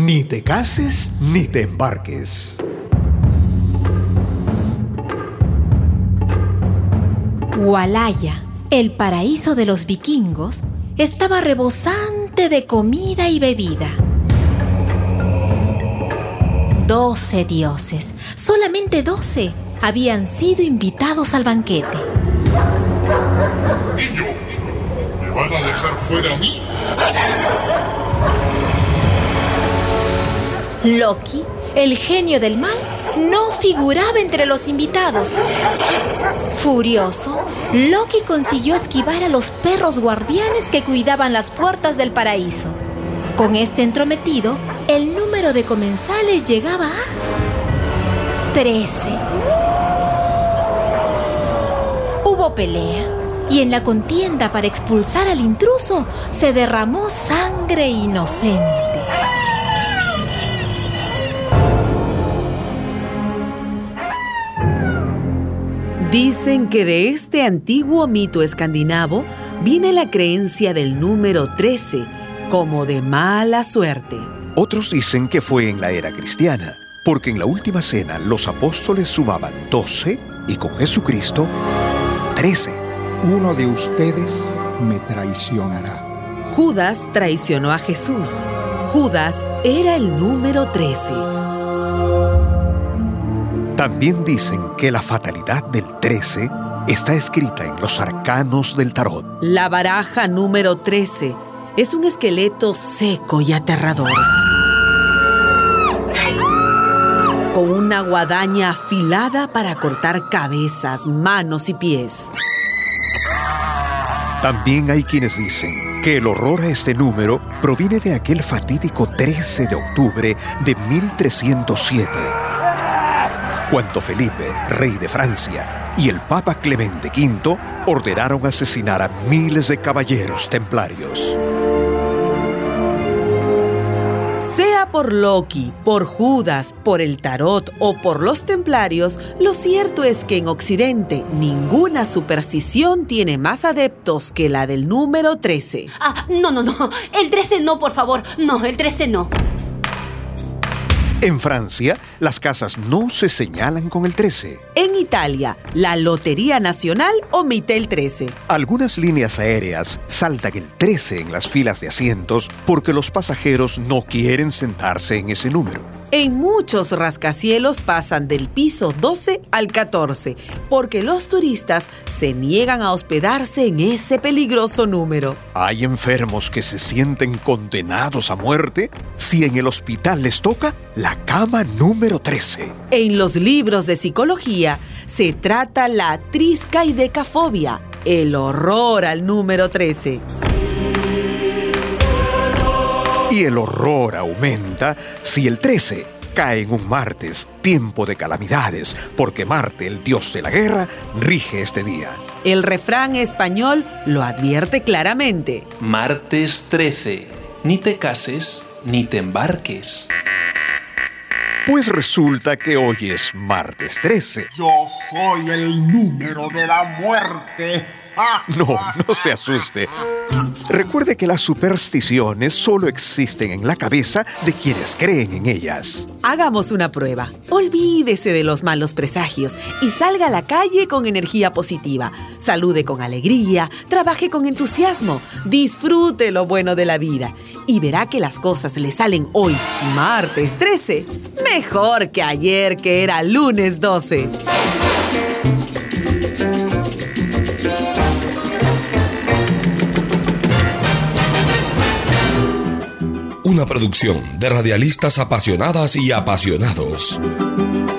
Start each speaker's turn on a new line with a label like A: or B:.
A: Ni te cases ni te embarques.
B: Walhalla, el paraíso de los vikingos, estaba rebosante de comida y bebida. 12 dioses, solamente 12, habían sido invitados al banquete.
C: ¡Niño! ¿Me van a dejar fuera a mí?
B: Loki, el genio del mal, no figuraba entre los invitados. Furioso, Loki consiguió esquivar a los perros guardianes que cuidaban las puertas del paraíso. Con este entrometido, el número de comensales llegaba a 13. Hubo pelea, y en la contienda para expulsar al intruso se derramó sangre inocente.
D: Dicen que de este antiguo mito escandinavo viene la creencia del número 13 como de mala suerte.
A: Otros dicen que fue en la era cristiana, porque en la última cena los apóstoles sumaban 12 y con Jesucristo 13.
E: Uno de ustedes me traicionará.
D: Judas traicionó a Jesús. Judas era el número 13.
A: También dicen que la fatalidad del 13 está escrita en los arcanos del tarot.
D: La baraja número 13 es un esqueleto seco y aterrador, con una guadaña afilada para cortar cabezas, manos y pies.
A: También hay quienes dicen que el horror a este número proviene de aquel fatídico 13 de octubre de 1307, cuando Felipe, rey de Francia, y el Papa Clemente V ordenaron asesinar a miles de caballeros templarios.
D: Sea por Loki, por Judas, por el tarot o por los templarios, lo cierto es que en Occidente ninguna superstición tiene más adeptos que la del número 13.
F: No. El 13 no, por favor. No, el 13 no.
A: En Francia, las casas no se señalan con el 13.
D: En Italia, la Lotería Nacional omite el 13.
A: Algunas líneas aéreas saltan el 13 en las filas de asientos porque los pasajeros no quieren sentarse en ese número.
D: En muchos rascacielos pasan del piso 12 al 14 porque los turistas se niegan a hospedarse en ese peligroso número.
A: Hay enfermos que se sienten condenados a muerte si en el hospital les toca la cama número 13.
D: En los libros de psicología se trata la triskaidecafobia, el horror al número 13.
A: Y el horror aumenta si el 13 cae en un martes, tiempo de calamidades, porque Marte, el dios de la guerra, rige este día.
D: El refrán español lo advierte claramente.
G: Martes 13. Ni te cases ni te embarques.
A: Pues resulta que hoy es martes 13.
H: Yo soy el número de la muerte.
A: No se asuste. Recuerde que las supersticiones solo existen en la cabeza de quienes creen en ellas.
D: Hagamos una prueba. Olvídese de los malos presagios y salga a la calle con energía positiva. Salude con alegría, trabaje con entusiasmo, disfrute lo bueno de la vida y verá que las cosas le salen hoy, martes 13, mejor que ayer, que era lunes 12.
I: Una producción de radialistas apasionadas y apasionados.